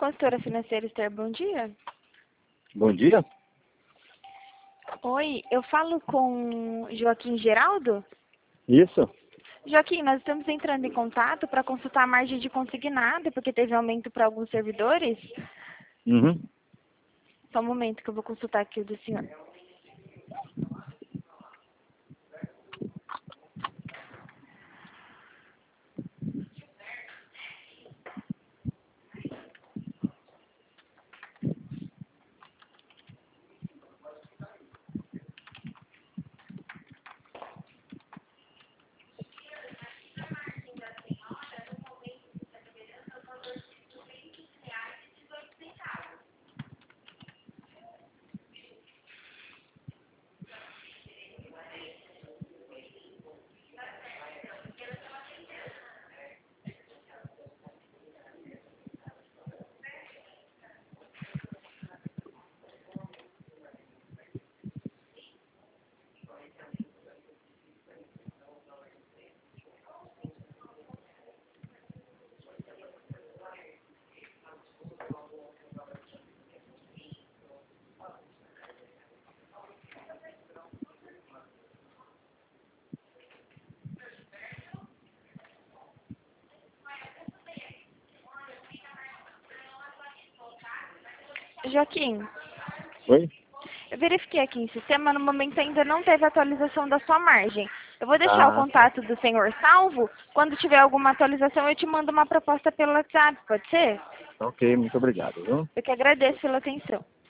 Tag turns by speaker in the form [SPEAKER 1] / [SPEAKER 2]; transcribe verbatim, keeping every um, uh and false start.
[SPEAKER 1] Consultora financeira Esther, bom dia.
[SPEAKER 2] Bom dia.
[SPEAKER 1] Oi, eu falo com Joaquim Geraldo?
[SPEAKER 2] Isso.
[SPEAKER 1] Joaquim, nós estamos entrando em contato para consultar a margem de consignado, porque teve aumento para alguns servidores.
[SPEAKER 2] Uhum.
[SPEAKER 1] Só um momento que eu vou consultar aqui o do senhor. Joaquim,
[SPEAKER 2] Oi?
[SPEAKER 1] eu verifiquei aqui em sistema, no momento ainda não teve atualização da sua margem. Eu vou deixar o
[SPEAKER 2] Ah, tá.
[SPEAKER 1] contato do senhor salvo. Quando tiver alguma atualização, eu te mando uma proposta pelo WhatsApp, pode ser?
[SPEAKER 2] Ok, muito obrigado, viu?
[SPEAKER 1] Eu que agradeço pela atenção.